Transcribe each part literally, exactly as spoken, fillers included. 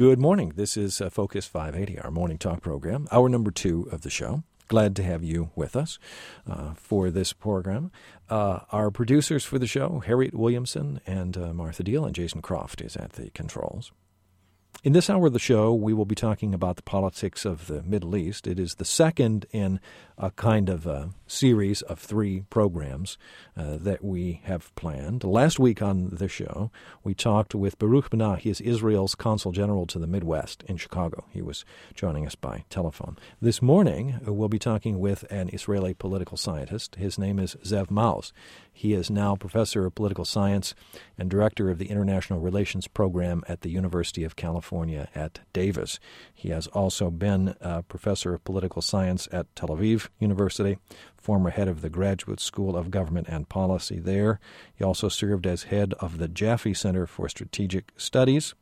Good morning. This is uh, Focus five eighty, our morning talk program, hour number two of the show. Glad to have you with us uh, for this program. Uh, our producers for the show, Harriet Williamson and uh, Martha Deal, and Jason Croft is at the controls. In this hour of the show, we will be talking about the politics of the Middle East. It is the second in a kind of a series of three programs uh, that we have planned. Last week on the show, we talked with Baruch Benah. He is Israel's Consul General to the Midwest in Chicago. He was joining us by telephone. This morning, we'll be talking with an Israeli political scientist. His name is Zev Maoz. He is now professor of political science and director of the International Relations Program at the University of California at Davis. He has also been a professor of political science at Tel Aviv University, former head of the Graduate School of Government and Policy there. He also served as head of the Jaffe Center for Strategic Studies,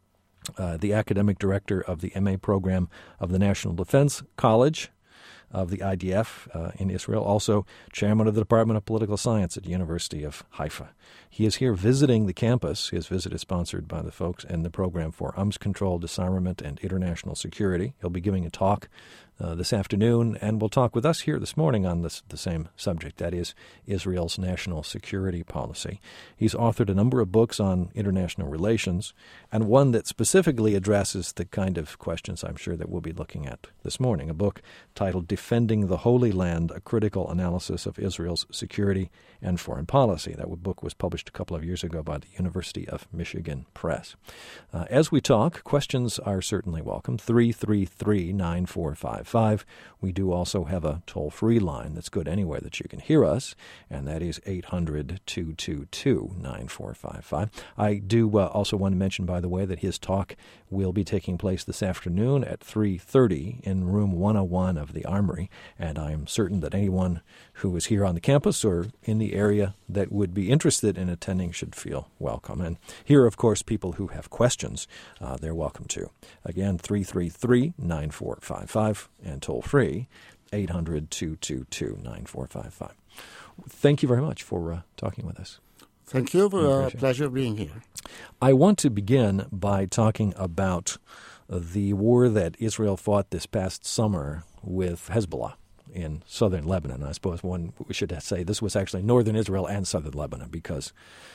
uh, the academic director of the M A program of the National Defense College of the I D F uh, in Israel, also chairman of the Department of Political Science at the University of Haifa. He is here visiting the campus. His visit is sponsored by the folks in the Program for Arms Control, Disarmament, and International Security. He'll be giving a talk uh, this afternoon, and will talk with us here this morning on this, the same subject, that is Israel's national security policy. He's authored a number of books on international relations, and one that specifically addresses the kind of questions I'm sure that we'll be looking at this morning, a book titled Defending the Holy Land, A Critical Analysis of Israel's Security and Foreign Policy. That book was published a couple of years ago by the University of Michigan Press. Uh, as we talk, questions are certainly welcome. three three three, nine four five five. We do also have a toll-free line that's good anywhere that you can hear us, and that is eight hundred, two two two, nine four five five. I do uh, also want to mention, by the way, that his talk will be taking place this afternoon at three thirty in room one oh one of the Armory, and I am certain that anyone who is here on the campus or in the area that would be interested in attending should feel welcome. And here, of course, people who have questions, uh, they're welcome to. Again, three three three, nine four five five, and toll-free, eight hundred, two two two, nine four five five. Thank you very much for uh, talking with us. Thank you. For a pleasure being here. I want to begin by talking about the war that Israel fought this past summer with Hezbollah in southern Lebanon. I suppose one we should say this was actually northern Israel and southern Lebanon, because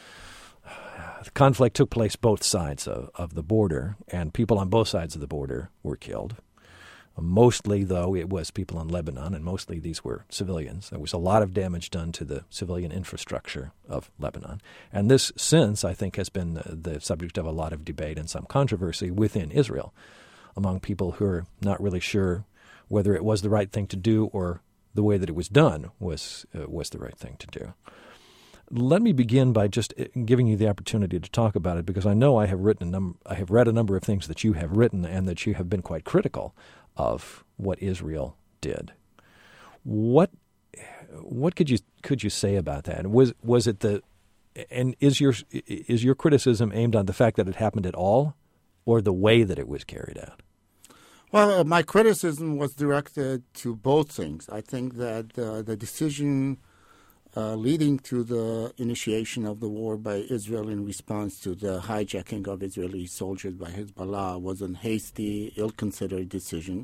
the conflict took place both sides of, of the border, and people on both sides of the border were killed. Mostly, though, it was people in Lebanon, and mostly these were civilians. There was a lot of damage done to the civilian infrastructure of Lebanon. And this, since, I think, has been the, the subject of a lot of debate and some controversy within Israel among people who are not really sure whether it was the right thing to do or the way that it was done was uh, was the right thing to do. Let me begin by just giving you the opportunity to talk about it, because I know I have written a num- I have read a number of things that you have written and that you have been quite critical of what Israel did. What what could you could you say about that? Was was it the and is your is your criticism aimed on the fact that it happened at all, or the way that it was carried out? Well, uh, my criticism was directed to both things. I think that uh, the decision uh, leading to the initiation of the war by Israel in response to the hijacking of Israeli soldiers by Hezbollah was a hasty, ill-considered decision.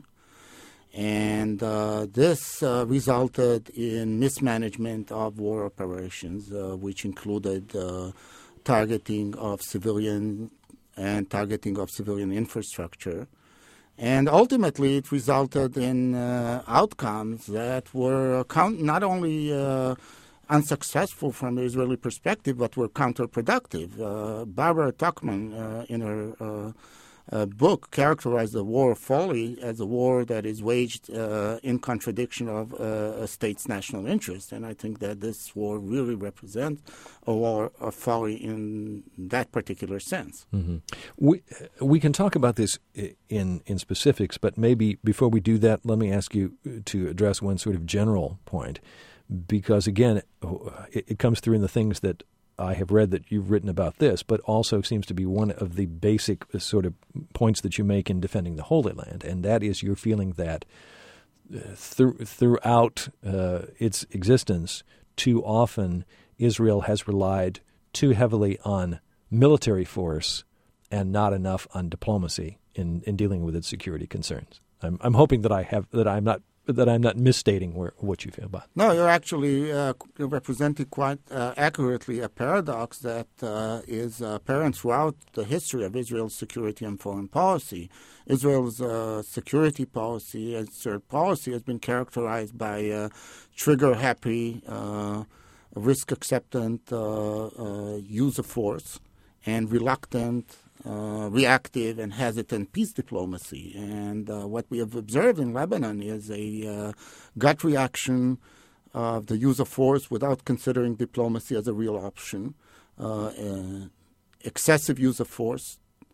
And uh, this uh, resulted in mismanagement of war operations, uh, which included uh, targeting of civilian and targeting of civilian infrastructure. And ultimately, it resulted in uh, outcomes that were count- not only uh, unsuccessful from the Israeli perspective, but were counterproductive. Uh, Barbara Tuchman, uh, in her uh, uh, book, characterized the war of folly as a war that is waged uh, in contradiction of uh, a state's national interest. And I think that this war really represents a war of folly in that particular sense. Mm-hmm. We we can talk about this in in specifics, but maybe before we do that, let me ask you to address one sort of general point, because again, it, it comes through in the things that I have read that you've written about this, but also seems to be one of the basic sort of points that you make in defending the Holy Land, and that is your feeling that uh, th- throughout uh, its existence, too often Israel has relied too heavily on military force and not enough on diplomacy in, in dealing with its security concerns. I'm, I'm hoping that I have that I'm not that I'm not misstating where, what you feel about. No, you're actually uh, representing quite uh, accurately a paradox that uh, is apparent throughout the history of Israel's security and foreign policy. Israel's uh, security policy, its third policy, has been characterized by uh, trigger-happy, uh, risk-acceptant uh, uh, use of force and reluctant, Uh, reactive and hesitant peace diplomacy. And uh, what we have observed in Lebanon is a uh, gut reaction of the use of force without considering diplomacy as a real option, uh, uh, excessive use of force,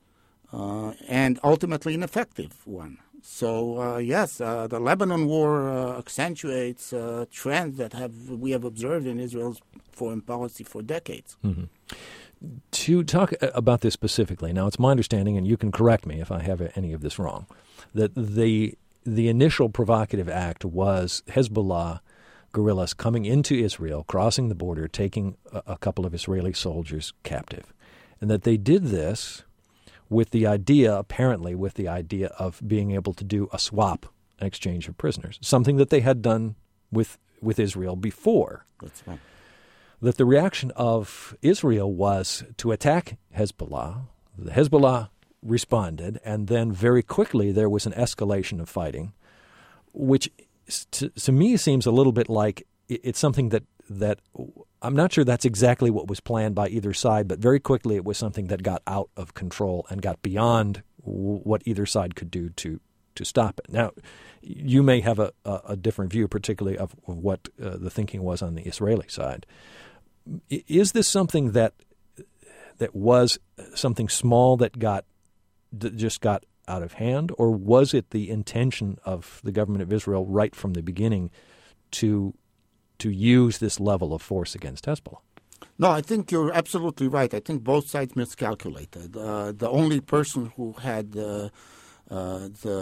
uh, and ultimately an effective one. So, uh, yes, uh, the Lebanon war uh, accentuates uh, trends that have we have observed in Israel's foreign policy for decades. Mm-hmm. To talk about this specifically, now it's my understanding, and you can correct me if I have any of this wrong, that the the initial provocative act was Hezbollah guerrillas coming into Israel, crossing the border, taking a, a couple of Israeli soldiers captive, and that they did this with the idea, apparently with the idea of being able to do a swap, an exchange of prisoners, something that they had done with, with Israel before. That's right. That the reaction of Israel was to attack Hezbollah. The Hezbollah responded, and then very quickly there was an escalation of fighting, which to, to me seems a little bit like it's something that, that I'm not sure that's exactly what was planned by either side, but very quickly it was something that got out of control and got beyond what either side could do to to stop it. Now, you may have a, a, a different view, particularly of, of what uh, the thinking was on the Israeli side. Is this something that that was something small that got that just got out of hand, or was it the intention of the government of Israel right from the beginning to to use this level of force against Hezbollah? No, I think you're absolutely right. I think both sides miscalculated. Uh, the only person who had uh, uh, the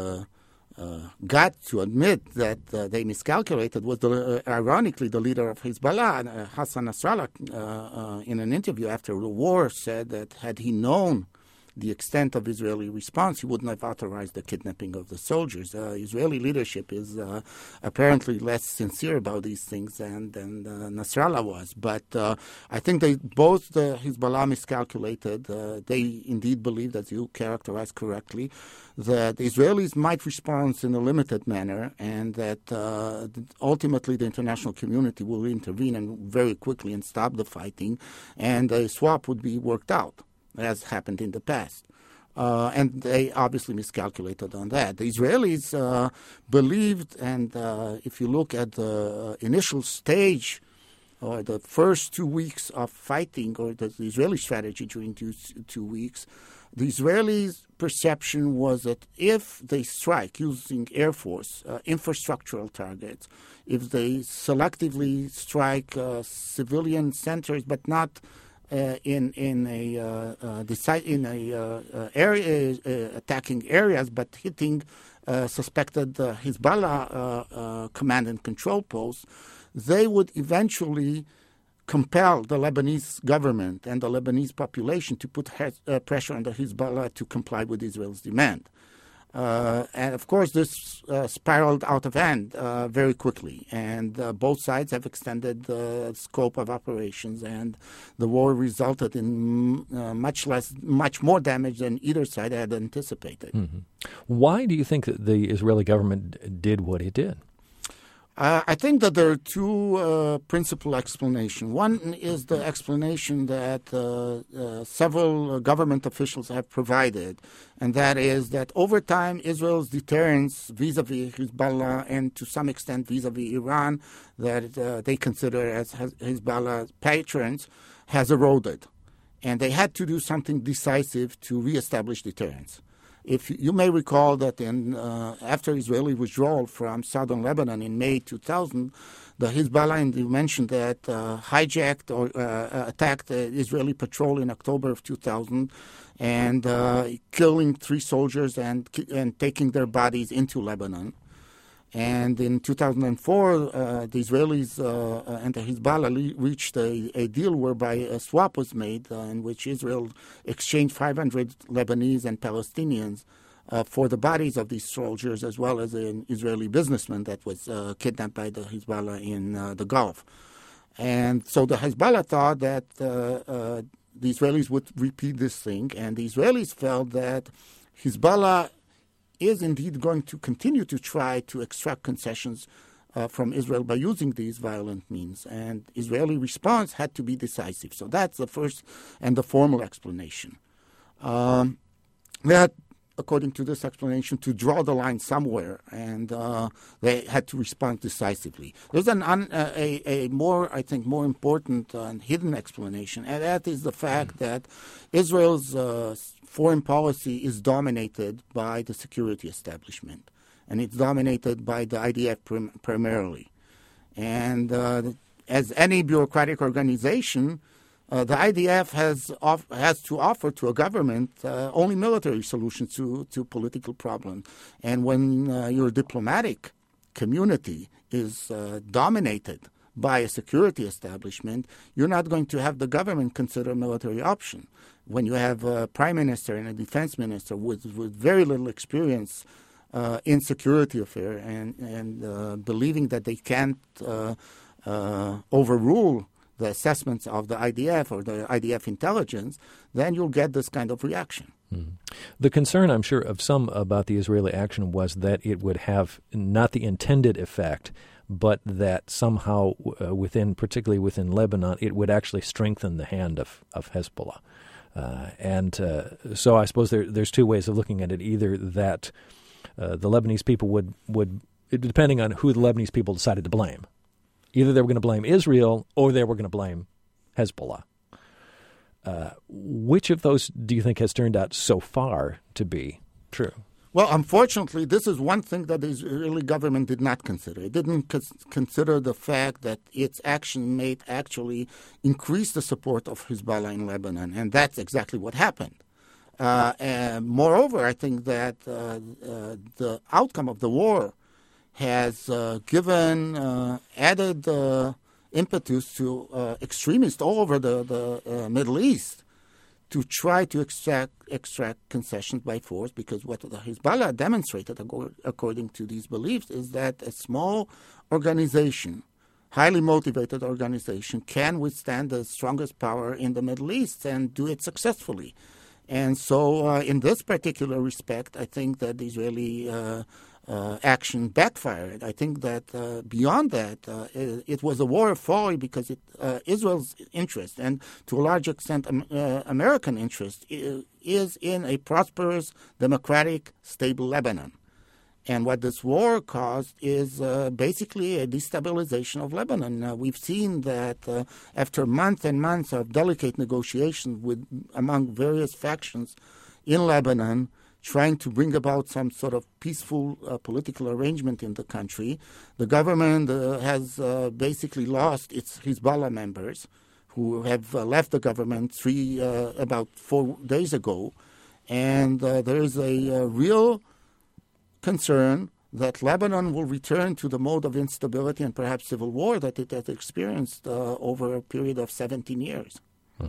Uh, got to admit that uh, they miscalculated was, the, uh, ironically, the leader of Hezbollah, uh, Hassan Nasrallah, uh, uh, in an interview after the war, said that had he known the extent of Israeli response, he wouldn't have authorized the kidnapping of the soldiers. Uh, Israeli leadership is uh, apparently less sincere about these things than, than uh, Nasrallah was. But uh, I think they both the Hezbollah miscalculated. Uh, they indeed believed, as you characterized correctly, that the Israelis might respond in a limited manner, and that uh, ultimately the international community will intervene and very quickly and stop the fighting, and a swap would be worked out, as happened in the past. Uh, and they obviously miscalculated on that. The Israelis uh, believed, and uh, if you look at the initial stage, or the first two weeks of fighting, or the Israeli strategy during two, two weeks, the Israelis' perception was that if they strike using Air Force uh, infrastructural targets, if they selectively strike uh, civilian centers, but not Uh, in in a uh, uh, decide in a uh, uh, area uh, attacking areas, but hitting uh, suspected uh, Hezbollah uh, uh, command and control posts, they would eventually compel the Lebanese government and the Lebanese population to put he- uh, pressure on the Hezbollah to comply with Israel's demand. Uh, and of course, this uh, spiraled out of hand uh, very quickly, and uh, both sides have extended the scope of operations, and the war resulted in uh, much less, much more damage than either side had anticipated. Mm-hmm. Why do you think that the Israeli government did what it did? Uh, I think that there are two uh, principal explanations. One is the explanation that uh, uh, several government officials have provided, and that is that over time, Israel's deterrence vis-a-vis Hezbollah and to some extent vis-a-vis Iran, that uh, they consider as Hezbollah patrons, has eroded. And they had to do something decisive to reestablish deterrence. If you may recall that in uh, after Israeli withdrawal from southern Lebanon in May two thousand, the Hezbollah, and you mentioned that, uh, hijacked or uh, attacked the Israeli patrol in October of two thousand, and uh, killing three soldiers and and taking their bodies into Lebanon. And in two thousand four, uh, the Israelis uh, and the Hezbollah le- reached a, a deal whereby a swap was made uh, in which Israel exchanged five hundred Lebanese and Palestinians uh, for the bodies of these soldiers, as well as an Israeli businessman that was uh, kidnapped by the Hezbollah in uh, the Gulf. And so the Hezbollah thought that uh, uh, the Israelis would repeat this thing, and the Israelis felt that Hezbollah is indeed going to continue to try to extract concessions uh, from Israel by using these violent means. And Israeli response had to be decisive. So that's the first and the formal explanation. Um, they had, according to this explanation, to draw the line somewhere, and uh, they had to respond decisively. There's an un, uh, a, a more, I think, more important uh, and hidden explanation, and that is the fact that Israel's uh, foreign policy is dominated by the security establishment, and it's dominated by the I D F prim- primarily. And uh, as any bureaucratic organization, uh, the I D F has off- has to offer to a government uh, only military solutions to, to political problems. And when uh, your diplomatic community is uh, dominated by a security establishment, you're not going to have the government consider a military option. When you have a prime minister and a defense minister with, with very little experience uh, in security affairs and, and uh, believing that they can't uh, uh, overrule the assessments of the I D F or the I D F intelligence, then you'll get this kind of reaction. Mm-hmm. The concern, I'm sure, of some about the Israeli action was that it would have not the intended effect, but that somehow uh, within, particularly within Lebanon, it would actually strengthen the hand of, of Hezbollah. Uh, and uh, so I suppose there, there's two ways of looking at it. Either that uh, the Lebanese people would, would, depending on who the Lebanese people decided to blame, either they were going to blame Israel or they were going to blame Hezbollah. Uh, which of those do you think has turned out so far to be true? Well, unfortunately, this is one thing that the Israeli government did not consider. It didn't cons- consider the fact that its action may actually increase the support of Hezbollah in Lebanon, and that's exactly what happened. Uh, and moreover, I think that uh, uh, the outcome of the war has uh, given uh, added uh, impetus to uh, extremists all over the, the uh, Middle East to try to extract extract concessions by force, because what the Hezbollah demonstrated, according to these beliefs, is that a small organization, highly motivated organization, can withstand the strongest power in the Middle East and do it successfully. And so uh, in this particular respect, I think that the Israeli uh, uh, action backfired. I think that uh, beyond that, uh, it, it was a war of folly, because it, uh, Israel's interest, and to a large extent um, uh, American interest, is in a prosperous, democratic, stable Lebanon. And what this war caused is uh, basically a destabilization of Lebanon. Uh, we've seen that uh, after months and months of delicate negotiations with among various factions in Lebanon, trying to bring about some sort of peaceful uh, political arrangement in the country, the government uh, has uh, basically lost its Hezbollah members, who have uh, left the government three uh, about four days ago. And uh, there is a uh, real concern that Lebanon will return to the mode of instability and perhaps civil war that it has experienced uh, over a period of seventeen years. Hmm.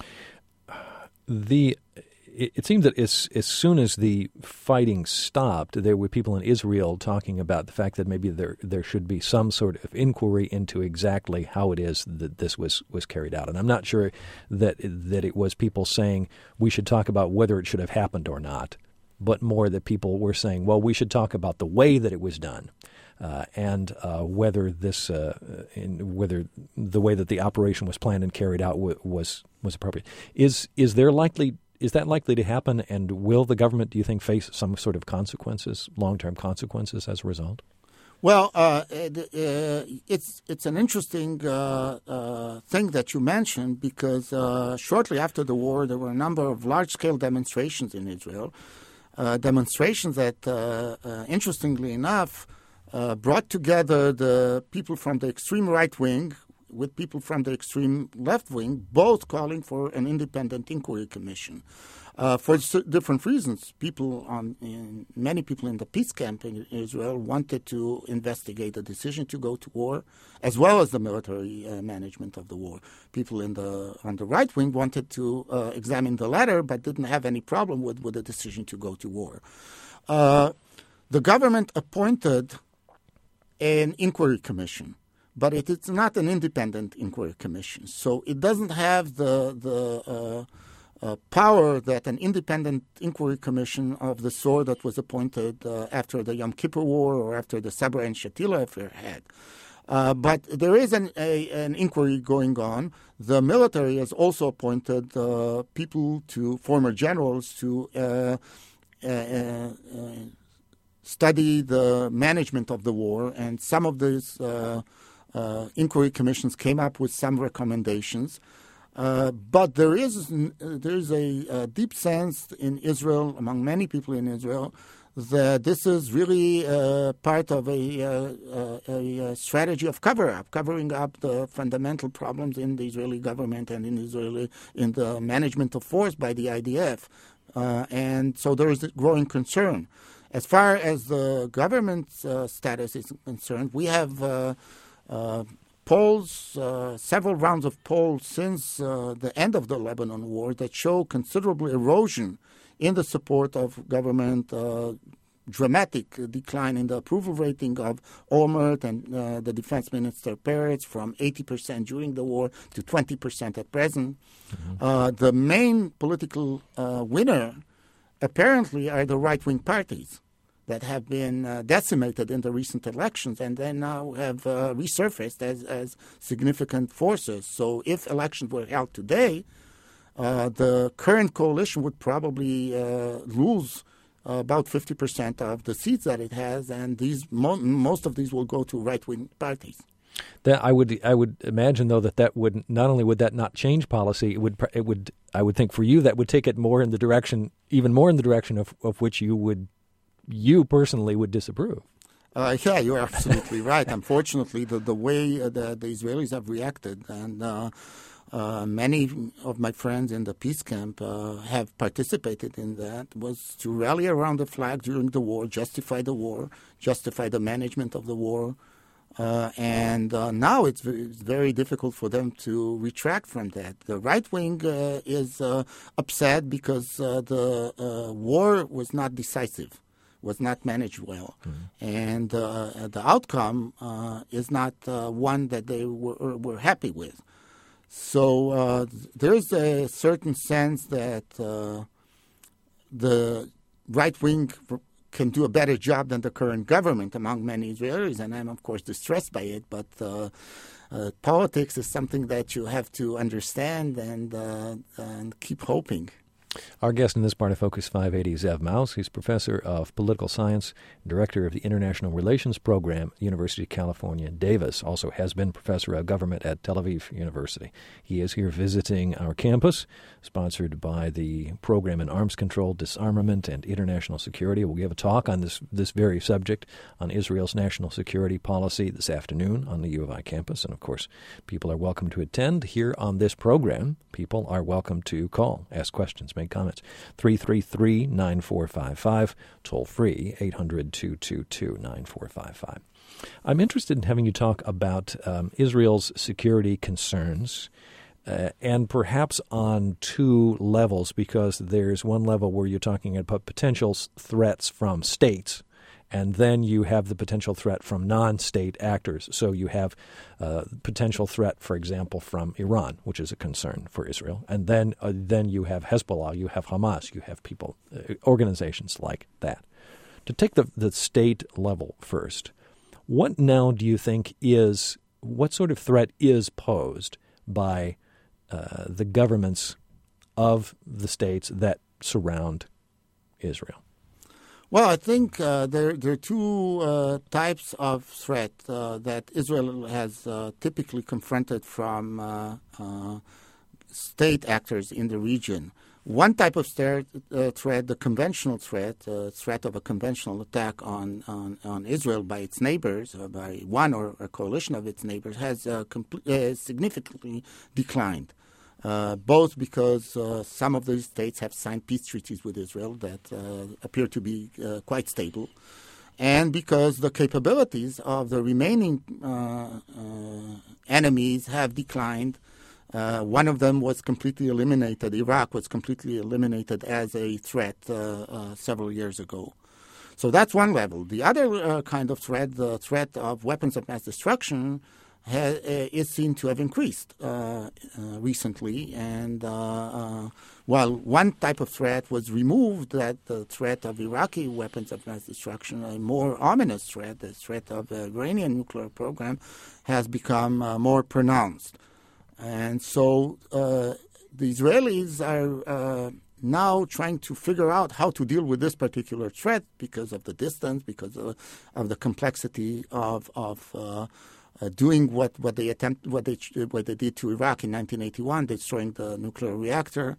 The it, it seemed that as as soon as the fighting stopped, there were people in Israel talking about the fact that maybe there there should be some sort of inquiry into exactly how it is that this was, was carried out. And I'm not sure that that it was people saying we should talk about whether it should have happened or not, but more that people were saying, well, we should talk about the way that it was done, uh, and uh, whether this, uh, in, whether the way that the operation was planned and carried out w- was was appropriate. Is is there likely is that likely to happen? And will the government, do you think, face some sort of consequences, long-term consequences as a result? Well, uh, uh, it's it's an interesting uh, uh, thing that you mentioned, because uh, shortly after the war, there were a number of large-scale demonstrations in Israel. Uh, demonstrations that, uh, uh, interestingly enough, uh, brought together the people from the extreme right wing with people from the extreme left wing, both calling for an independent inquiry commission. Uh, for s- different reasons, people on in, many people in the peace camp in Israel wanted to investigate the decision to go to war, as well as the military uh, management of the war. People in the on the right wing wanted to uh, examine the latter, but didn't have any problem with, with the decision to go to war. Uh, the government appointed an inquiry commission, but it is not an independent inquiry commission, so it doesn't have the the uh, Uh, power that an independent inquiry commission of the sort that was appointed uh, after the Yom Kippur War or after the Sabra and Shatila affair had. Uh, but there is an, a, an inquiry going on. The military has also appointed uh, people to, former generals, to uh, uh, uh, study the management of the war, and some of these uh, uh, inquiry commissions came up with some recommendations. Uh, but there is there is a, a deep sense in Israel, among many people in Israel, that this is really uh, part of a, uh, a, a strategy of cover-up, covering up the fundamental problems in the Israeli government and in Israeli in the management of force by the I D F, uh, and so there is a growing concern. As far as the government's uh, status is concerned, we have. Uh, uh, Polls, uh, several rounds of polls since uh, the end of the Lebanon war that show considerable erosion in the support of government, uh, dramatic decline in the approval rating of Olmert and uh, the defense minister Peretz from eighty percent during the war to twenty percent at present. Mm-hmm. Uh, the main political uh, winner apparently are the right-wing parties that have been uh, decimated in the recent elections and then now have uh, resurfaced as, as significant forces. So if elections were held today, uh, the current coalition would probably uh, lose uh, about fifty percent of the seats that it has, and these mo- most of these will go to right-wing parties. That I would I would imagine though that that would not only would that not change policy, it would it would I would think for you that would take it more in the direction, even more in the direction of, of which you would you personally would disapprove. Uh, yeah, you're absolutely right. Unfortunately, the, the way uh, the, the Israelis have reacted, and uh, uh, many of my friends in the peace camp uh, have participated in that, was to rally around the flag during the war, justify the war, justify the management of the war. Uh, and uh, now it's very, it's very difficult for them to retract from that. The right wing uh, is uh, upset because uh, the uh, war was not decisive, was not managed well. Mm-hmm. And uh, the outcome uh, is not uh, one that they were, were happy with. So uh, there's a certain sense that uh, the right wing can do a better job than the current government among many Israelis, and I'm, of course, distressed by it, but uh, uh, politics is something that you have to understand and, uh, and keep hoping. Our guest in this part of Focus five eighty is Zev Maus. He's professor of political science, director of the International Relations Program at the University of California, Davis. Also has been professor of government at Tel Aviv University. He is here visiting our campus, sponsored by the Program in Arms Control, Disarmament, and International Security. We'll give a talk on this, this very subject, on Israel's national security policy, this afternoon on the U of I campus. And, of course, people are welcome to attend here on this program. People are welcome to call, ask questions, make comments. three three three, nine four five five, toll free, eight hundred, two two two, nine four five five. I'm interested in having you talk about um, Israel's security concerns, uh, and perhaps on two levels, because there's one level where you're talking about potential threats from states, and then you have the potential threat from non-state actors. So you have uh, potential threat, for example, from Iran, which is a concern for Israel. And then uh, then you have Hezbollah, you have Hamas, you have people, uh, organizations like that. To take the, the state level first, what now do you think is, what sort of threat is posed by uh, the governments of the states that surround Israel? Well, I think uh, there, there are two uh, types of threat uh, that Israel has uh, typically confronted from uh, uh, state actors in the region. One type of threat, uh, threat the conventional threat, uh, threat of a conventional attack on, on, on Israel by its neighbors, or by one or a coalition of its neighbors, has uh, compl- uh, significantly declined. uh, both because uh, some of these states have signed peace treaties with Israel that uh, appear to be uh, quite stable, and because the capabilities of the remaining uh, uh, enemies have declined. Uh, one of them was completely eliminated. Iraq was completely eliminated as a threat uh, uh, several years ago. So that's one level. The other uh, kind of threat, the threat of weapons of mass destruction, ha- is seen to have increased uh, uh, recently. And uh, uh, while one type of threat was removed, that the threat of Iraqi weapons of mass destruction, a more ominous threat, the threat of the Iranian nuclear program, has become uh, more pronounced. And so uh, the Israelis are uh, now trying to figure out how to deal with this particular threat because of the distance, because of, of the complexity of of uh, uh, doing what, what they attempt what they what they did to Iraq in nineteen eighty-one, destroying the nuclear reactor.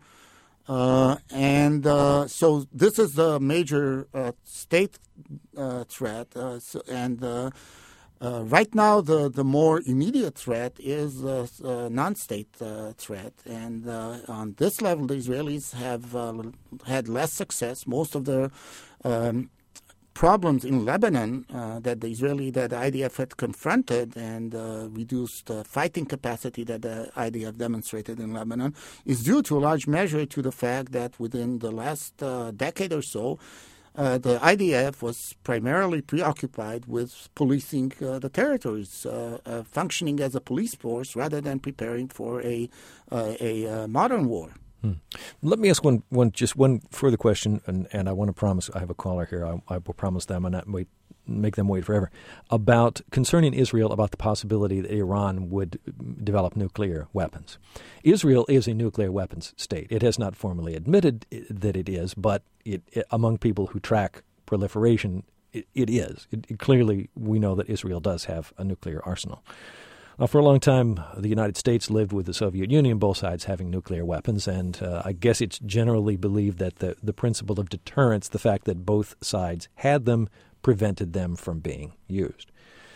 Uh, and uh, so this is the major uh, state uh, threat, uh, so, and. Uh, Uh, right now, the, the more immediate threat is a uh, uh, non-state uh, threat. And uh, on this level, the Israelis have uh, had less success. Most of the um, problems in Lebanon uh, that the Israeli, that the I D F had confronted and uh, reduced uh, fighting capacity that the I D F demonstrated in Lebanon is due to a large measure to the fact that within the last uh, decade or so, Uh, the I D F was primarily preoccupied with policing uh, the territories, uh, uh, functioning as a police force rather than preparing for a uh, a uh, modern war. Hmm. Let me ask one, one just one further question, and, and I want to promise I have a caller here. I, I will promise them and not wait, make them wait forever. About concerning Israel about the possibility that Iran would develop nuclear weapons. Israel is a nuclear weapons state. It has not formally admitted that it is, but it, it, among people who track proliferation, it, it is. It, it, clearly, we know that Israel does have a nuclear arsenal. Uh, for a long time, the United States lived with the Soviet Union, both sides having nuclear weapons, and uh, I guess it's generally believed that the, the principle of deterrence, the fact that both sides had them, prevented them from being used.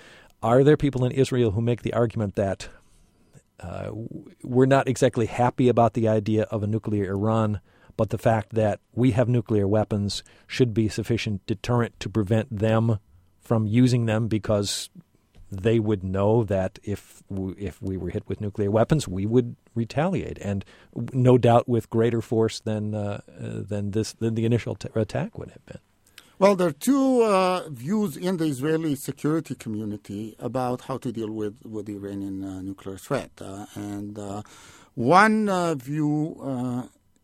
Are there people in Israel who make the argument that uh, we're not exactly happy about the idea of a nuclear Iran, but the fact that we have nuclear weapons should be sufficient deterrent to prevent them from using them because they would know that if we, if we were hit with nuclear weapons, we would retaliate, and no doubt with greater force than uh, uh, than this than the initial t- attack would have been. Well, there are two uh, views in the Israeli security community about how to deal with, with the Iranian uh, nuclear threat. Uh, and uh, one uh, view uh,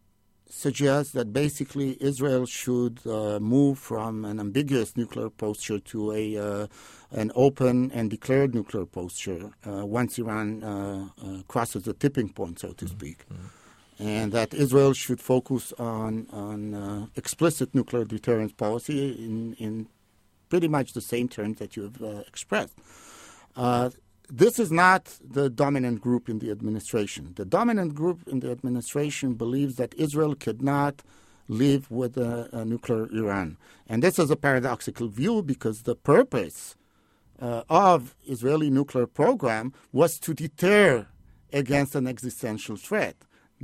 suggests that basically Israel should uh, move from an ambiguous nuclear posture to a uh, an open and declared nuclear posture uh, once Iran uh, uh, crosses the tipping point, so to speak. Mm-hmm. And that Israel should focus on on uh, explicit nuclear deterrence policy in, in pretty much the same terms that you have uh, expressed. Uh, this is not the dominant group in the administration. The dominant group in the administration believes that Israel could not live with a, a nuclear Iran. And this is a paradoxical view because the purpose uh, of Israeli nuclear program was to deter against an existential threat.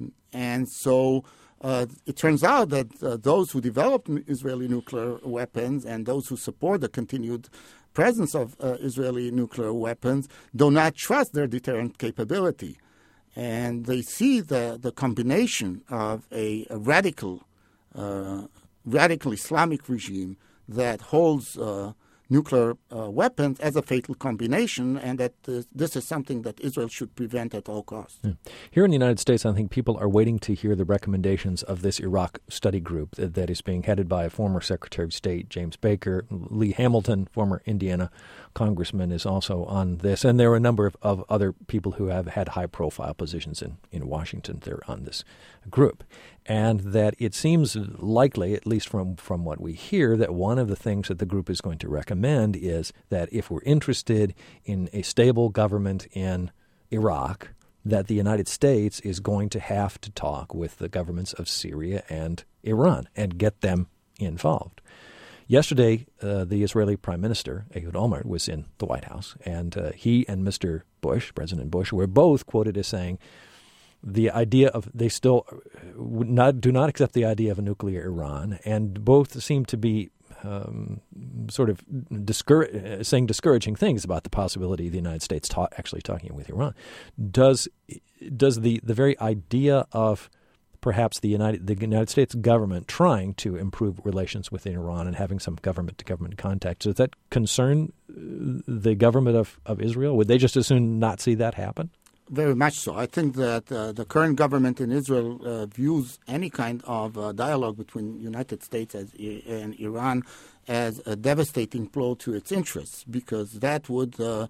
And so uh, it turns out that uh, those who developed Israeli nuclear weapons and those who support the continued presence of uh, Israeli nuclear weapons do not trust their deterrent capability. And they see the, the combination of a, a radical, uh, radical Islamic regime that holds uh, nuclear uh, weapons as a fatal combination, and that uh, this is something that Israel should prevent at all costs. Yeah. Here in the United States, I think people are waiting to hear the recommendations of this Iraq study group that, that is being headed by a former Secretary of State, James Baker. Lee Hamilton, former Indiana congressman, is also on this. And there are a number of, of other people who have had high-profile positions in, in Washington. They're on this group. And that it seems likely, at least from, from what we hear, that one of the things that the group is going to recommend is that if we're interested in a stable government in Iraq, that the United States is going to have to talk with the governments of Syria and Iran and get them involved. Yesterday, uh, the Israeli Prime Minister, Ehud Olmert, was in the White House, and uh, he and Mister Bush, President Bush, were both quoted as saying, the idea of they still would not do not accept the idea of a nuclear Iran, and both seem to be um, sort of discour- saying discouraging things about the possibility of the United States ta- actually talking with Iran. Does does the, the very idea of perhaps the United the United States government trying to improve relations with Iran and having some government-to-government contact, does that concern the government of, of Israel? Would they just as soon not see that happen? Very much so. I think that uh, the current government in Israel uh, views any kind of uh, dialogue between the United States as, and Iran as a devastating blow to its interests, because that would uh,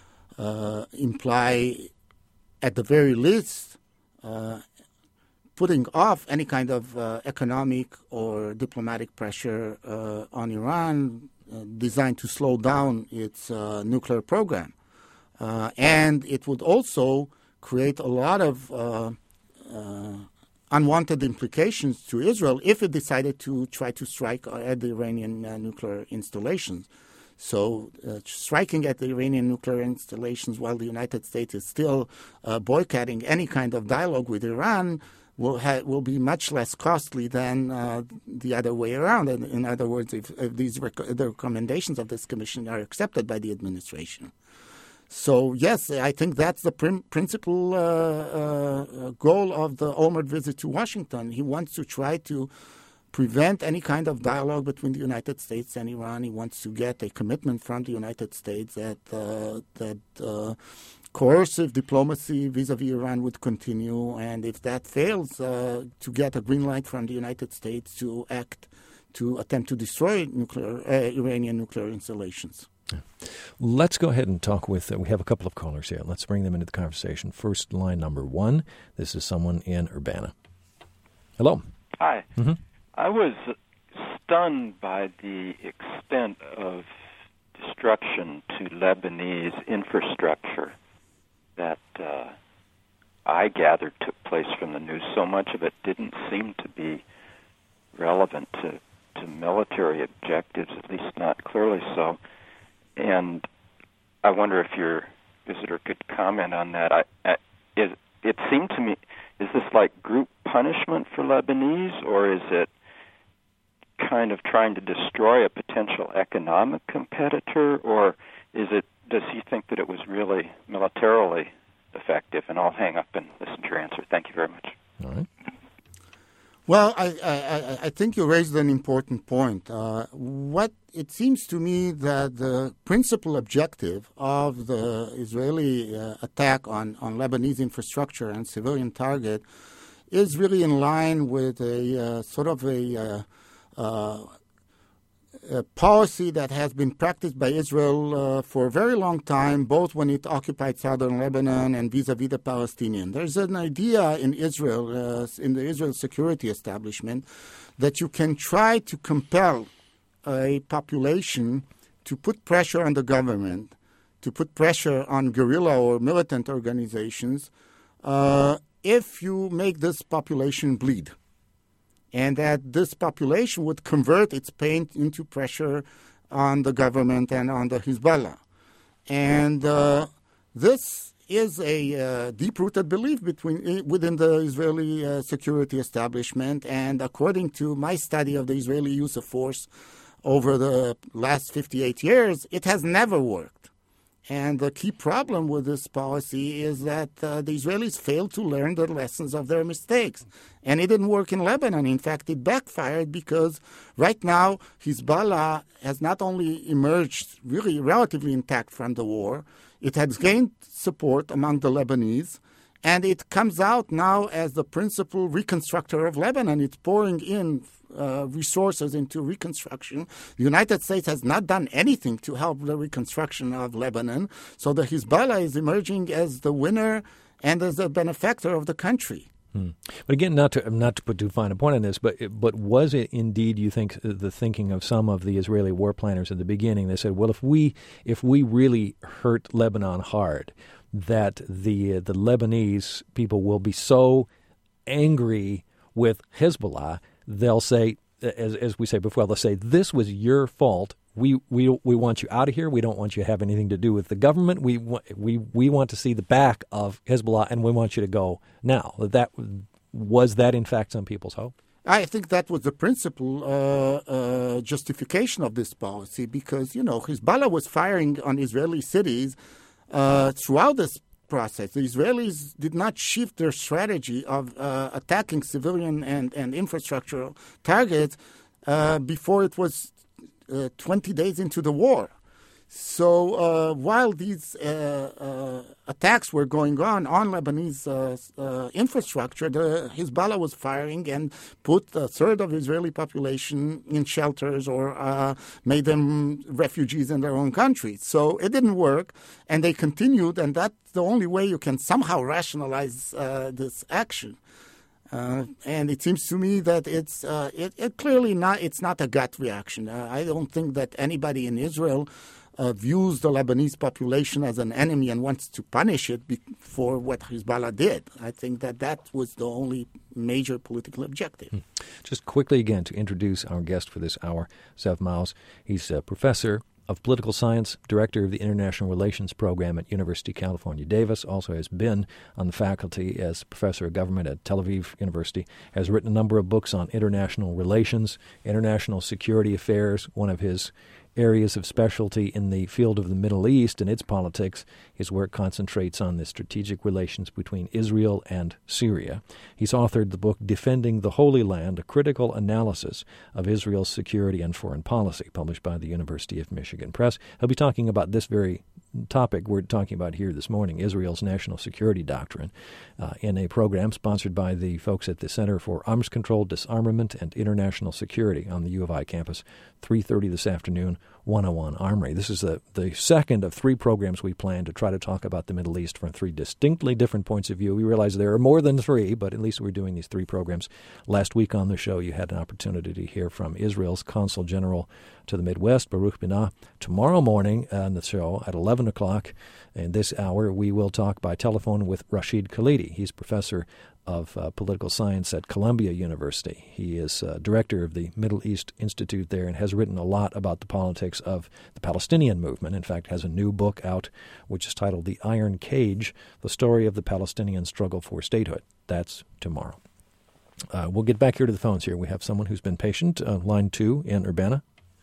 uh, imply, at the very least, uh, putting off any kind of uh, economic or diplomatic pressure uh, on Iran uh, designed to slow down its uh, nuclear program. Uh, and it would also create a lot of uh, uh, unwanted implications to Israel if it decided to try to strike at the Iranian uh, nuclear installations. So uh, striking at the Iranian nuclear installations while the United States is still uh, boycotting any kind of dialogue with Iran will ha- will be much less costly than uh, the other way around. In, in other words, if, if these rec- the recommendations of this commission are accepted by the administration. So, yes, I think that's the prim- principal uh, uh, goal of the Olmert visit to Washington. He wants to try to prevent any kind of dialogue between the United States and Iran. He wants to get a commitment from the United States that, uh, that uh, coercive diplomacy vis-a-vis Iran would continue. And if that fails, uh, to get a green light from the United States to act, to attempt to destroy nuclear uh, Iranian nuclear installations. Yeah. Let's go ahead and talk with, uh, we have a couple of callers here. Let's bring them into the conversation. First, line number one. This is someone in Urbana. Hello. Hi. Mm-hmm. I was stunned by the extent of destruction to Lebanese infrastructure that uh, I gathered took place from the news. So much of it didn't seem to be relevant to, to military objectives, at least not clearly so. And I wonder if your visitor could comment on that. I, I, it, it seemed to me, is this like group punishment for Lebanese, or is it kind of trying to destroy a potential economic competitor, or is it, does he think that it was really militarily effective? And I'll hang up and listen to your answer. Thank you very much. All right. Well, I, I, I think you raised an important point. Uh, what it seems to me that the principal objective of the Israeli uh, attack on, on Lebanese infrastructure and civilian target is really in line with a uh, sort of a, uh, uh, a policy that has been practiced by Israel uh, for a very long time, both when it occupied southern Lebanon and vis-a-vis the Palestinians. There's an idea in Israel, uh, in the Israel security establishment, that you can try to compel a population to put pressure on the government, to put pressure on guerrilla or militant organizations, uh, if you make this population bleed. And that this population would convert its pain into pressure on the government and on the Hezbollah. And uh, this is a uh, deep-rooted belief between within the Israeli uh, security establishment. And according to my study of the Israeli use of force over the last fifty-eight years, it has never worked. And the key problem with this policy is that uh, the Israelis failed to learn the lessons of their mistakes. And it didn't work in Lebanon. In fact, it backfired because right now Hezbollah has not only emerged really relatively intact from the war, it has gained support among the Lebanese, and it comes out now as the principal reconstructor of Lebanon. It's pouring in Uh, resources into reconstruction. The United States has not done anything to help the reconstruction of Lebanon. So the Hezbollah is emerging as the winner and as the benefactor of the country. Hmm. But again, not to not to put too fine a point on this, but but was it indeed, you think, the thinking of some of the Israeli war planners at the beginning? They said, well, if we if we really hurt Lebanon hard, that the uh, the Lebanese people will be so angry with Hezbollah, they'll say, as as we say before, they'll say, this was your fault. we, we we want you out of here. We don't want you to have anything to do with the government. We we we want to see the back of Hezbollah, and we want you to go now. That was that in fact some people's hope? I think that was the principal uh, uh, justification of this policy, because, you know, Hezbollah was firing on Israeli cities uh, throughout this process. The Israelis did not shift their strategy of uh, attacking civilian and, and infrastructural targets uh, before it was uh, twenty days into the war. So uh, while these uh, uh, attacks were going on on Lebanese uh, uh, infrastructure, the Hezbollah was firing and put a third of the Israeli population in shelters or uh, made them refugees in their own countries. So it didn't work, and they continued, and that's the only way you can somehow rationalize uh, this action. Uh, and it seems to me that it's uh, it, it clearly not it's not a gut reaction. Uh, I don't think that anybody in Israel Uh, views the Lebanese population as an enemy and wants to punish it be- for what Hezbollah did. I think that that was the only major political objective. Hmm. Just quickly again to introduce our guest for this hour, Zev Maoz. He's a professor of political science, director of the International Relations Program at University of California, Davis, also has been on the faculty as professor of government at Tel Aviv University, has written a number of books on international relations, international security affairs, one of his areas of specialty in the field of the Middle East and its politics. His work concentrates on the strategic relations between Israel and Syria. He's authored the book Defending the Holy Land, a critical analysis of Israel's security and foreign policy, published by the University of Michigan Press. He'll be talking about this very topic we're talking about here this morning, Israel's national security doctrine, uh, in a program sponsored by the folks at the Center for Arms Control, Disarmament, and International Security on the U of I campus, three thirty this afternoon, one oh one Armory. This is the, the second of three programs we plan to try to talk about the Middle East from three distinctly different points of view. We realize there are more than three, but at least we're doing these three programs. Last week on the show, you had an opportunity to hear from Israel's Consul General to the Midwest, Baruch Binah. Tomorrow morning on the show at eleven o'clock in this hour, we will talk by telephone with Rashid Khalidi. He's professor of uh, political science at Columbia University. He is uh, director of the Middle East Institute there and has written a lot about the politics of the Palestinian movement. In fact, has a new book out which is titled The Iron Cage, The Story of the Palestinian Struggle for Statehood. That's tomorrow. Uh, we'll get back here to the phones here. We have someone who's been patient, uh, line two in Urbana.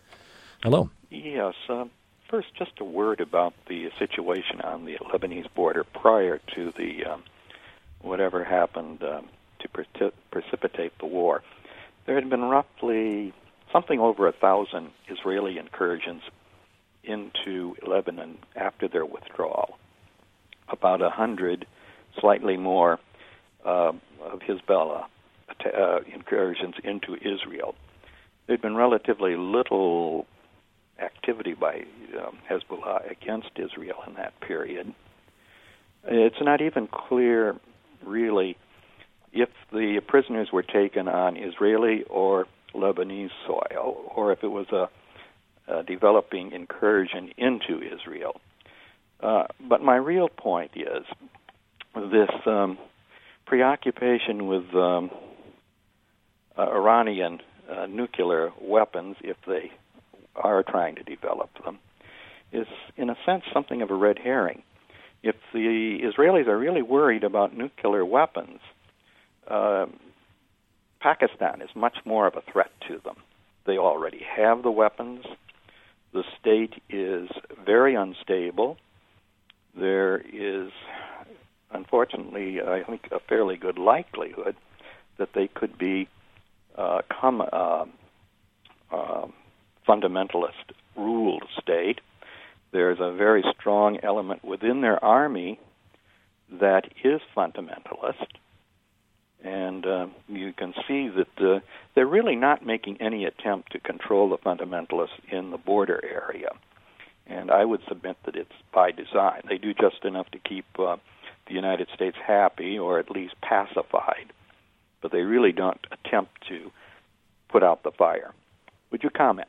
Hello. Yes. Uh, first, just a word about the situation on the Lebanese border prior to the um, whatever happened um, to pre- precipitate the war. There had been roughly something over a thousand Israeli incursions into Lebanon after their withdrawal. About a hundred, slightly more, uh, of Hezbollah uh, incursions into Israel. There had been relatively little activity by um, Hezbollah against Israel in that period. It's not even clear, really, if the prisoners were taken on Israeli or Lebanese soil, or if it was a, a developing incursion into Israel. Uh, but my real point is this um, preoccupation with um, uh, Iranian uh, nuclear weapons, if they are trying to develop them, is in a sense something of a red herring. If the Israelis are really worried about nuclear weapons, uh, Pakistan is much more of a threat to them. They already have the weapons. The state is very unstable. There is, unfortunately, I think a fairly good likelihood that they could be uh, come uh, uh, fundamentalist ruled state. There's a very strong element within their army that is fundamentalist, and uh, you can see that uh, they're really not making any attempt to control the fundamentalists in the border area. And I would submit that it's by design. They do just enough to keep uh, the United States happy, or at least pacified, but they really don't attempt to put out the fire. Would you comment?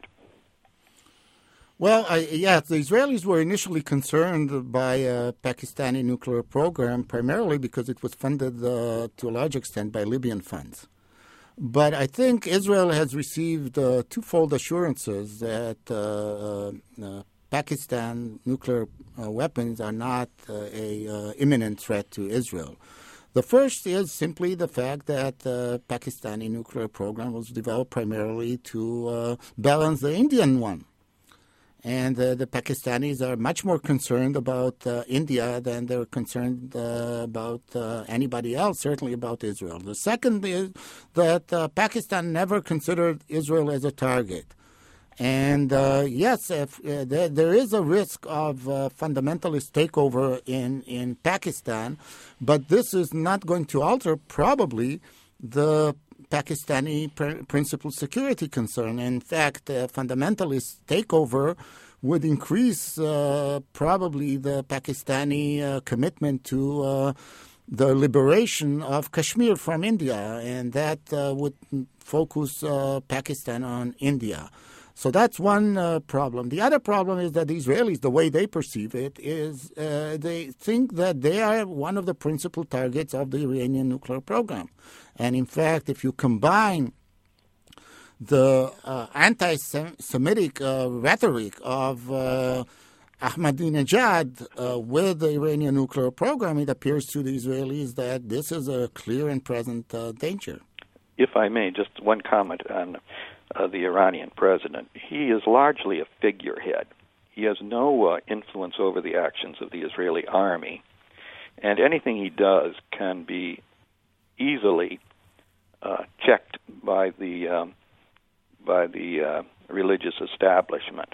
Well, I, yeah, the Israelis were initially concerned by a Pakistani nuclear program, primarily because it was funded uh, to a large extent by Libyan funds. But I think Israel has received uh, twofold assurances that uh, uh, Pakistan nuclear uh, weapons are not uh, a uh, imminent threat to Israel. The first is simply the fact that the uh, Pakistani nuclear program was developed primarily to uh, balance the Indian one. And uh, the Pakistanis are much more concerned about uh, India than they're concerned uh, about uh, anybody else, certainly about Israel. The second is that uh, Pakistan never considered Israel as a target. And uh, yes, if, uh, there, there is a risk of uh, fundamentalist takeover in, in Pakistan, but this is not going to alter probably the Pakistani pr- principal security concern. In fact, uh, fundamentalist takeover would increase uh, probably the Pakistani uh, commitment to uh, the liberation of Kashmir from India, and that uh, would focus uh, Pakistan on India. So that's one uh, problem. The other problem is that the Israelis, the way they perceive it, is uh, they think that they are one of the principal targets of the Iranian nuclear program. And in fact, if you combine the uh, anti-Semitic uh, rhetoric of uh, Ahmadinejad uh, with the Iranian nuclear program, it appears to the Israelis that this is a clear and present uh, danger. If I may, just one comment on uh, the Iranian president. He is largely a figurehead. He has no uh, influence over the actions of the Israeli army, and anything he does can be easily uh, checked by the um, by the uh, religious establishment,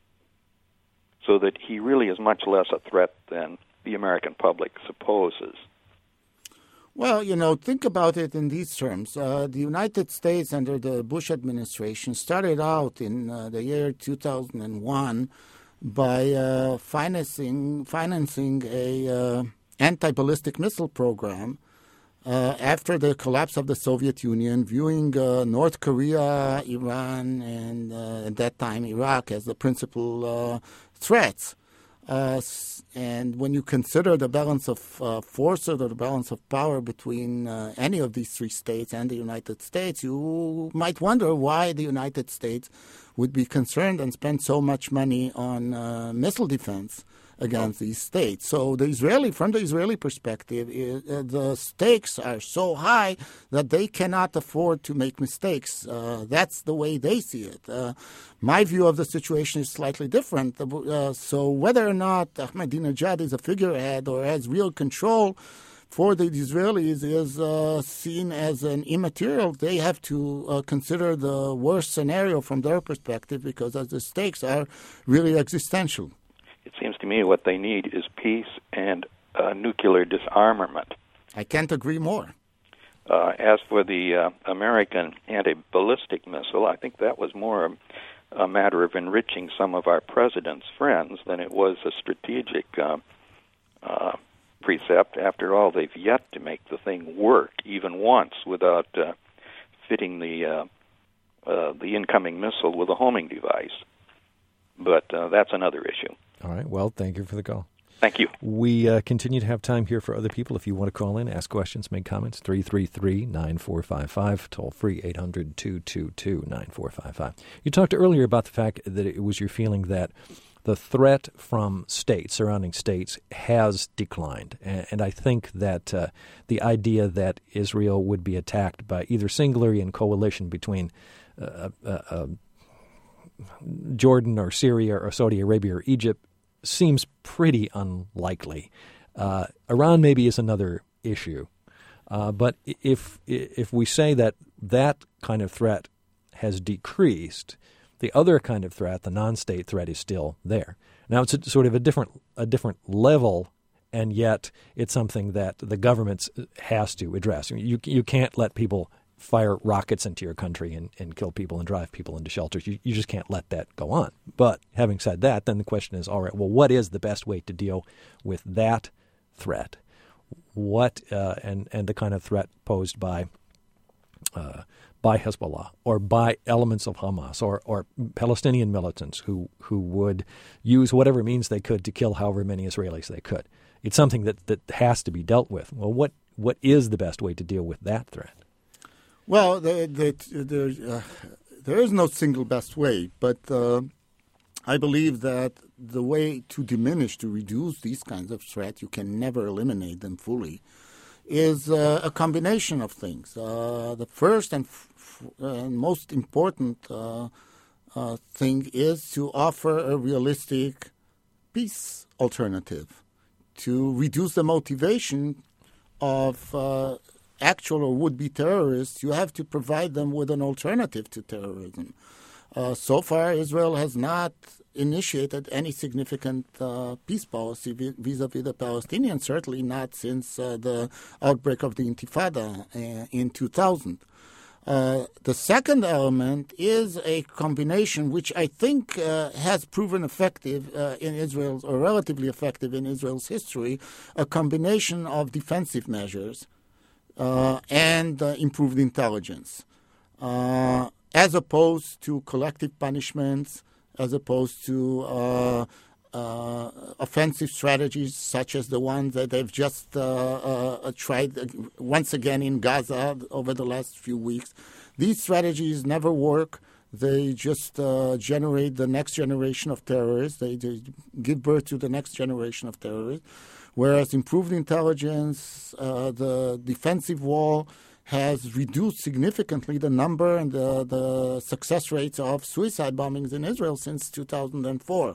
so that he really is much less a threat than the American public supposes. Well, you know, think about it in these terms. Uh, the United States under the Bush administration started out in uh, the year two thousand one by uh, financing financing a uh, anti-ballistic missile program uh, after the collapse of the Soviet Union, viewing uh, North Korea, Iran, and uh, at that time Iraq as the principal uh, threats. Uh, and when you consider the balance of uh, forces or the balance of power between uh, any of these three states and the United States, you might wonder why the United States would be concerned and spend so much money on uh, missile defense against these states. So the Israeli, from the Israeli perspective, is, uh, the stakes are so high that they cannot afford to make mistakes. Uh, that's the way they see it. Uh, my view of the situation is slightly different. Uh, so whether or not Ahmadinejad is a figurehead or has real control for the Israelis is uh, seen as an immaterial. They have to uh, consider the worst scenario from their perspective because as the stakes are really existential. It seems to me what they need is peace and uh, nuclear disarmament. I can't agree more. Uh, as for the uh, American anti-ballistic missile, I think that was more a, a matter of enriching some of our president's friends than it was a strategic uh, uh, precept. After all, they've yet to make the thing work even once without uh, fitting the uh, uh, the incoming missile with a homing device. But uh, that's another issue. All right. Well, thank you for the call. Thank you. We uh, continue to have time here for other people. If you want to call in, ask questions, make comments, three three three, nine four five five, toll free, eight hundred, two two two, nine four five five. You talked earlier about the fact that it was your feeling that the threat from states, surrounding states, has declined. And, and I think that uh, the idea that Israel would be attacked by either singularly in coalition between uh, uh, uh, Jordan or Syria or Saudi Arabia or Egypt seems pretty unlikely. Uh, Iran maybe is another issue. Uh, but if if we say that that kind of threat has decreased, the other kind of threat, the non-state threat, is still there. Now it's a, sort of a different a different level, and yet it's something that the government has to address. You you can't let people fire rockets into your country and, and kill people and drive people into shelters. You, you just can't let that go on. But having said that, then the question is, all right, well, what is the best way to deal with that threat? What uh, and and the kind of threat posed by uh, by Hezbollah or by elements of Hamas or or Palestinian militants who who would use whatever means they could to kill however many Israelis they could. It's something that, that has to be dealt with. Well, what what is the best way to deal with that threat? Well, the, the, the, uh, there is no single best way, but uh, I believe that the way to diminish, to reduce these kinds of threats, you can never eliminate them fully, is uh, a combination of things. Uh, the first and, f- and most important uh, uh, thing is to offer a realistic peace alternative, to reduce the motivation of uh, actual or would-be terrorists. You have to provide them with an alternative to terrorism. Uh, so far, Israel has not initiated any significant uh, peace policy vis-a-vis the Palestinians, certainly not since uh, the outbreak of the Intifada uh, in two thousand. Uh, the second element is a combination which I think uh, has proven effective uh, in Israel's, or relatively effective in Israel's history, a combination of defensive measures uh, and uh, improved intelligence, uh, as opposed to collective punishments, as opposed to uh, uh, offensive strategies such as the ones that they've just uh, uh, tried uh, once again in Gaza over the last few weeks. These strategies never work. They just uh, generate the next generation of terrorists. They, they give birth to the next generation of terrorists. Whereas improved intelligence, uh, the defensive wall, has reduced significantly the number and the, the success rates of suicide bombings in Israel since two thousand four.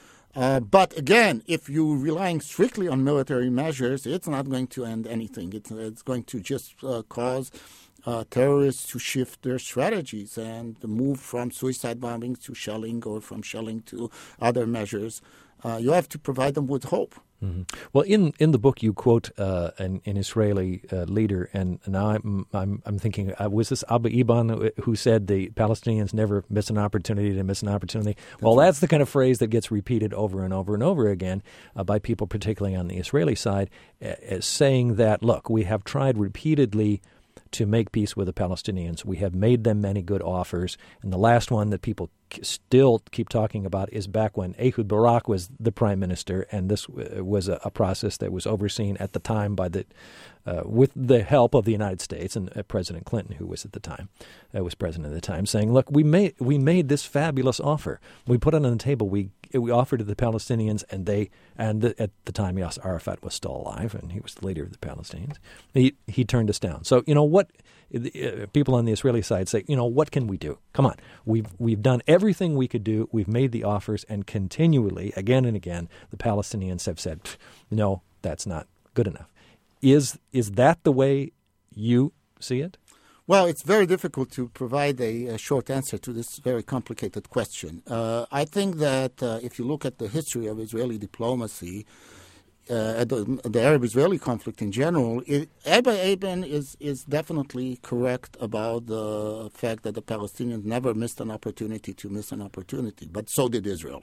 Uh, but again, if you're relying strictly on military measures, it's not going to end anything. It's, it's going to just uh, cause uh, terrorists to shift their strategies and move from suicide bombings to shelling, or from shelling to other measures. Uh, you have to provide them with hope. Mm-hmm. Well, in, in the book you quote uh, an, an Israeli uh, leader, and now I'm I'm, I'm thinking, uh, was this Abu Iban who said the Palestinians never miss an opportunity to miss an opportunity? Well, that's the kind of phrase that gets repeated over and over and over again uh, by people, particularly on the Israeli side, uh, saying that, look, we have tried repeatedly to make peace with the Palestinians. We have made them many good offers. And the last one that people still keep talking about is back when Ehud Barak was the prime minister, and this was a, a process that was overseen at the time by the, uh, with the help of the United States and uh, President Clinton, who was at the time, uh, was president at the time, saying, "Look, we made we made this fabulous offer. We put it on the table. We we offered to the Palestinians, and they and the, at the time, Yasser Arafat was still alive, and he was the leader of the Palestinians. He he turned us down. So you know what." Uh, people on the Israeli side say, you know, what can we do? Come on. We've we've done everything we could do. We've made the offers, and continually, again and again, the Palestinians have said, no, that's not good enough. Is is that the way you see it? Well, it's very difficult to provide a, a short answer to this very complicated question. Uh, I think that uh, if you look at the history of Israeli diplomacy, Uh, the, the Arab-Israeli conflict in general, it, Abu Iban is, is definitely correct about the fact that the Palestinians never missed an opportunity to miss an opportunity, but so did Israel.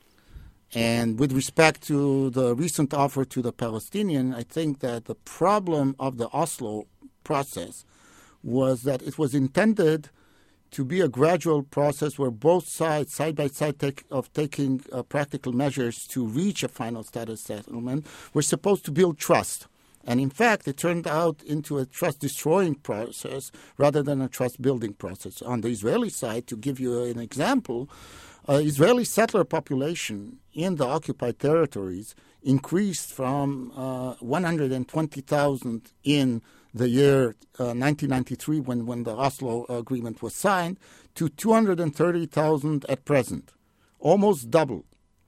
And with respect to the recent offer to the Palestinian, I think that the problem of the Oslo process was that it was intended to be a gradual process where both sides, side by side, take, of taking uh, practical measures to reach a final status settlement, were supposed to build trust. And in fact, it turned out into a trust-destroying process rather than a trust-building process. On the Israeli side, to give you an example, uh, Israeli settler population in the occupied territories increased from uh, one hundred twenty thousand in the year uh, nineteen ninety-three, when, when the Oslo Agreement was signed, to two hundred thirty thousand at present, almost double.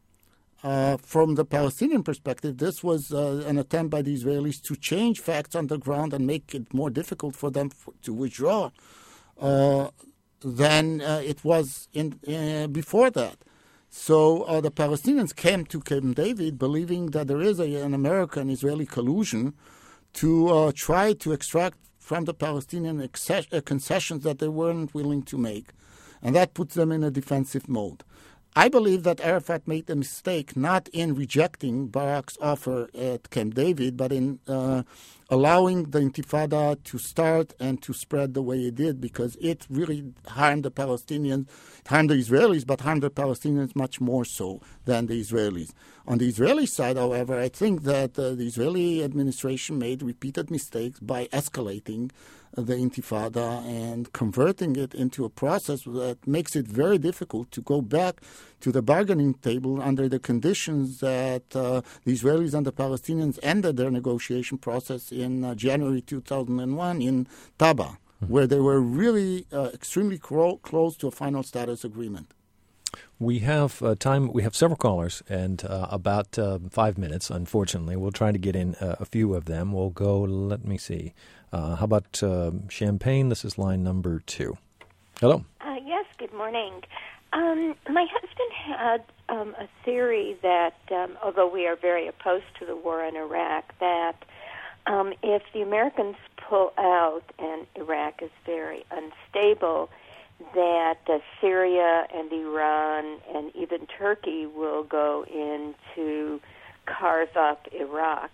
Uh, from the Palestinian perspective, this was uh, an attempt by the Israelis to change facts on the ground and make it more difficult for them f- to withdraw uh, than uh, it was in, uh, before that. So uh, the Palestinians came to Camp David believing that there is a, an American-Israeli collusion to uh, try to extract from the Palestinian access- uh, concessions that they weren't willing to make. And that puts them in a defensive mode. I believe that Arafat made a mistake not in rejecting Barak's offer at Camp David, but in uh, allowing the Intifada to start and to spread the way it did, because it really harmed the Palestinians, harmed the Israelis, but harmed the Palestinians much more so than the Israelis. On the Israeli side, however, I think that uh, the Israeli administration made repeated mistakes by escalating the Intifada and converting it into a process that makes it very difficult to go back to the bargaining table under the conditions that uh, the Israelis and the Palestinians ended their negotiation process in uh, January two thousand one in Taba, mm-hmm. where they were really uh, extremely cro- close to a final status agreement. We have uh, time. We have several callers and uh, about uh, five minutes, unfortunately. We'll try to get in uh, a few of them. We'll go, let me see. Uh, how about uh, Champaign? This is line number two. Hello. Uh, yes, good morning. Um, my husband had um, a theory that, um, although we are very opposed to the war in Iraq, that um, if the Americans pull out and Iraq is very unstable, that uh, Syria and Iran and even Turkey will go in to carve up Iraq.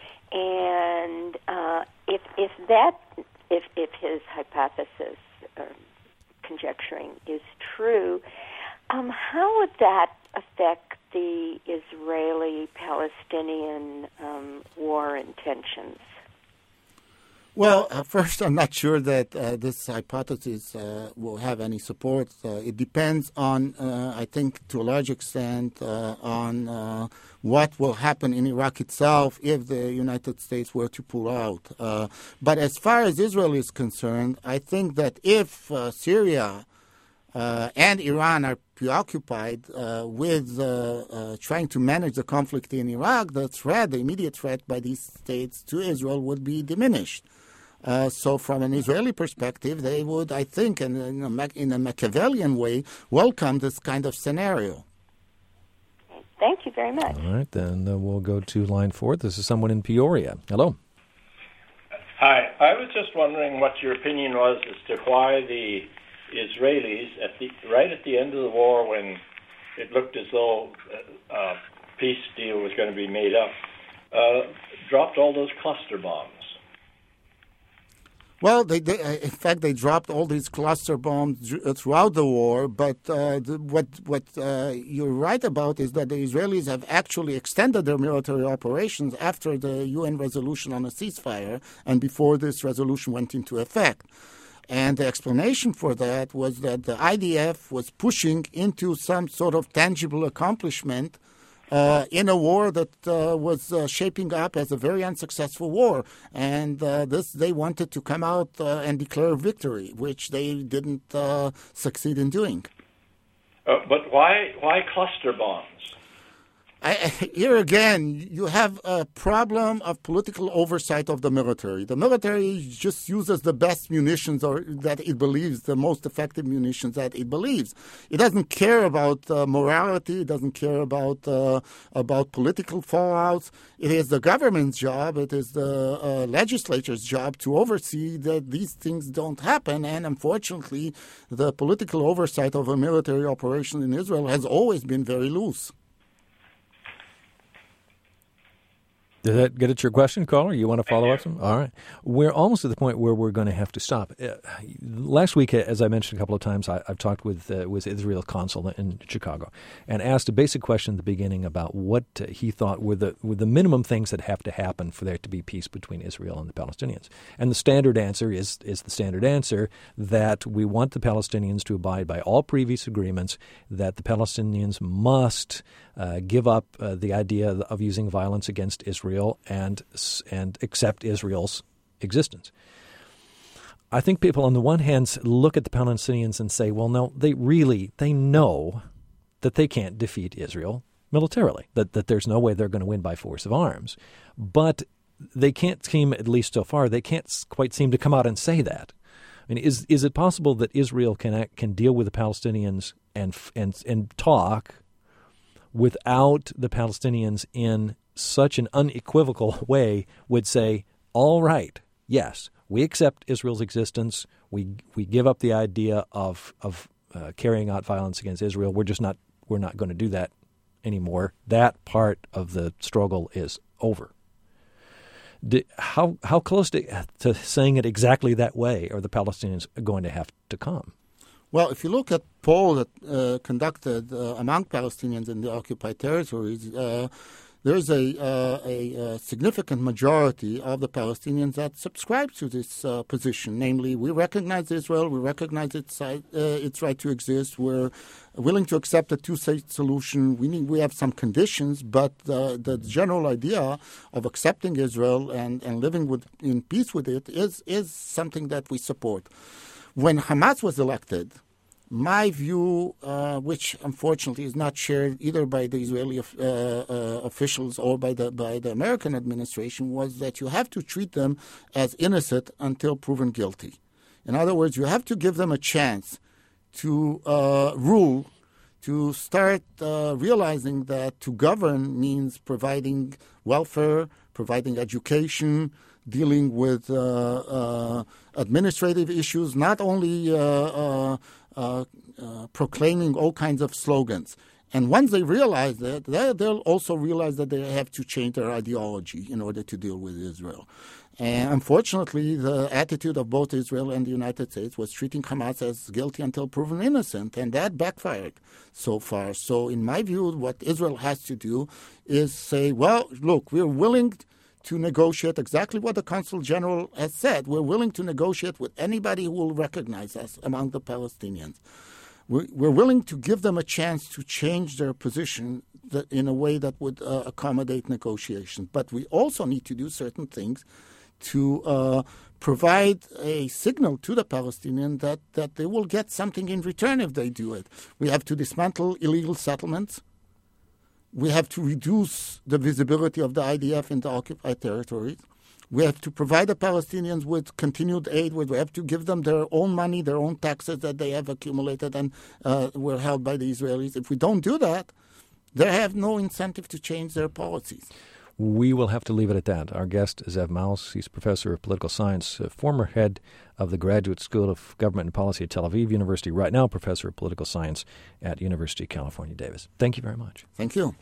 And uh, if if that if if his hypothesis or conjecturing is true, um, how would that affect the Israeli-Palestinian um, war intentions? Well, uh, first, I'm not sure that uh, this hypothesis uh, will have any support. Uh, it depends on, uh, I think, to a large extent, uh, on uh, what will happen in Iraq itself if the United States were to pull out. Uh, but as far as Israel is concerned, I think that if uh, Syria uh, and Iran are preoccupied uh, with uh, uh, trying to manage the conflict in Iraq, the threat, the immediate threat by these states to Israel would be diminished. Uh, so from an Israeli perspective, they would, I think, in, in, a, in a Machiavellian way, welcome this kind of scenario. Thank you very much. All right, then uh, we'll go to line four. This is someone in Peoria. Hello. Hi. I was just wondering what your opinion was as to why the Israelis, at the right at the end of the war, when it looked as though a uh, peace deal was going to be made up, uh, dropped all those cluster bombs. Well, they, they, uh, in fact, they dropped all these cluster bombs throughout the war. But uh, the, what what uh, you're right about is that the Israelis have actually extended their military operations after the U N resolution on a ceasefire and before this resolution went into effect. And the explanation for that was that the I D F was pushing into some sort of tangible accomplishment Uh, in a war that uh, was uh, shaping up as a very unsuccessful war. And uh, this they wanted to come out uh, and declare victory, which they didn't uh, succeed in doing. Uh, but why why cluster bombs? I, here again, you have a problem of political oversight of the military. The military just uses the best munitions or that it believes, the most effective munitions that it believes. It doesn't care about uh, morality. It doesn't care about uh, about political fallouts. It is the government's job. It is the uh, legislature's job to oversee that these things don't happen. And unfortunately, the political oversight of a military operation in Israel has always been very loose. Did that get at your question, caller? You want to follow up some? All right. We're almost at the point where we're going to have to stop. Uh, last week, as I mentioned a couple of times, I, I've talked with uh, with Israel's consul in Chicago and asked a basic question at the beginning about what uh, he thought were the were the minimum things that have to happen for there to be peace between Israel and the Palestinians. And the standard answer is is the standard answer that we want the Palestinians to abide by all previous agreements, that the Palestinians must uh, give up uh, the idea of using violence against Israel and and accept Israel's existence. I think people on the one hand look at the Palestinians and say, well, no, they really, they know that they can't defeat Israel militarily, that, that there's no way they're going to win by force of arms. But they can't seem, at least so far, they can't quite seem to come out and say that. I mean, is is it possible that Israel can act, can deal with the Palestinians and and and talk without the Palestinians in such an unequivocal way would say, all right, yes, we accept Israel's existence. We we give up the idea of of uh, carrying out violence against Israel. We're just not we're not going to do that anymore. That part of the struggle is over. Did, how how close to, to saying it exactly that way are the Palestinians going to have to come? Well, if you look at polls that uh, conducted uh, among Palestinians in the occupied territories, uh, there's a, uh, a, a significant majority of the Palestinians that subscribe to this uh, position. Namely, we recognize Israel, we recognize its uh, its right to exist, we're willing to accept a two-state solution. We need, we have some conditions, but uh, the general idea of accepting Israel and, and living with, in peace with it is is something that we support. When Hamas was elected, my view, uh, which unfortunately is not shared either by the Israeli uh, uh, officials or by the by the American administration, was that you have to treat them as innocent until proven guilty. In other words, you have to give them a chance to uh, rule, to start uh, realizing that to govern means providing welfare, providing education, dealing with uh, uh, administrative issues, not only uh, uh, uh, uh, proclaiming all kinds of slogans. And once they realize that, they, they'll also realize that they have to change their ideology in order to deal with Israel. And unfortunately, the attitude of both Israel and the United States was treating Hamas as guilty until proven innocent, and that backfired so far. So in my view, what Israel has to do is say, well, look, we're willing to negotiate exactly what the Consul General has said. We're willing to negotiate with anybody who will recognize us among the Palestinians. We're willing to give them a chance to change their position in a way that would uh, accommodate negotiations. But we also need to do certain things to uh, provide a signal to the Palestinians that, that they will get something in return if they do it. We have to dismantle illegal settlements. We have to reduce the visibility of the I D F in the occupied territories. We have to provide the Palestinians with continued aid. We have to give them their own money, their own taxes that they have accumulated and uh, were held by the Israelis. If we don't do that, they have no incentive to change their policies. We will have to leave it at that. Our guest is Zev Maoz. He's professor of political science, former head of the Graduate School of Government and Policy at Tel Aviv University, right now professor of political science at University of California, Davis. Thank you very much. Thank you.